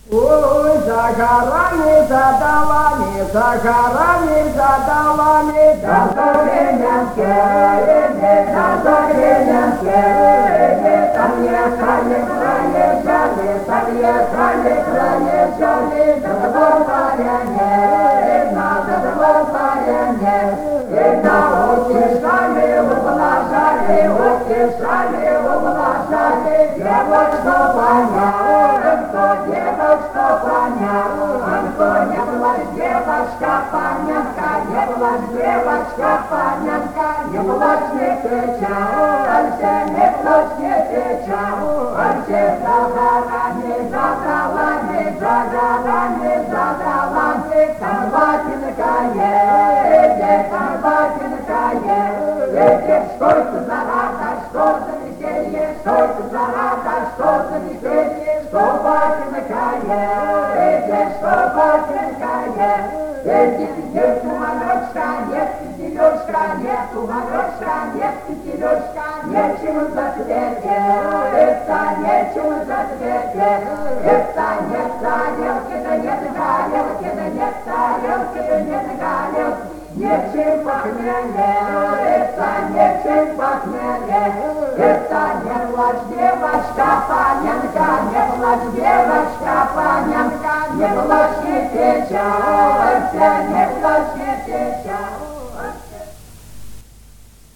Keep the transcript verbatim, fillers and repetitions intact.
Ой, за горами, за долами, за горами, за долами, да за Гребенскими, да за Гребенскими, там ехали, проезжали, там ехали, проезжали, да двор паряне, надо двор паряне, и на утешали, ублажали, утешали, ублажали, девочка поняла, кто девочка поняла, кто не была девочка понятка, не была девочка понятка, не плачь, не печалься, не плачь, не печалься, за горами, за долами, за горами, за долами, там батенька едет, там батенька едет, что это за рада, что за веселье, что это за рада, что за веселье, что батенька едет, что батенька едет, нет туманочка, нет пятелюшка, нет туманочка, нет пятелюшка, нечем зацветет, это нечем зацветет, это нет тарелки, да нет тарелки, да нет тарелки, да нет тарелки, нечем похмелье, это нечем похмелье, это не плачь, девочка, панянка, не плачь, девочка, панянка, не плачь, не печалься, не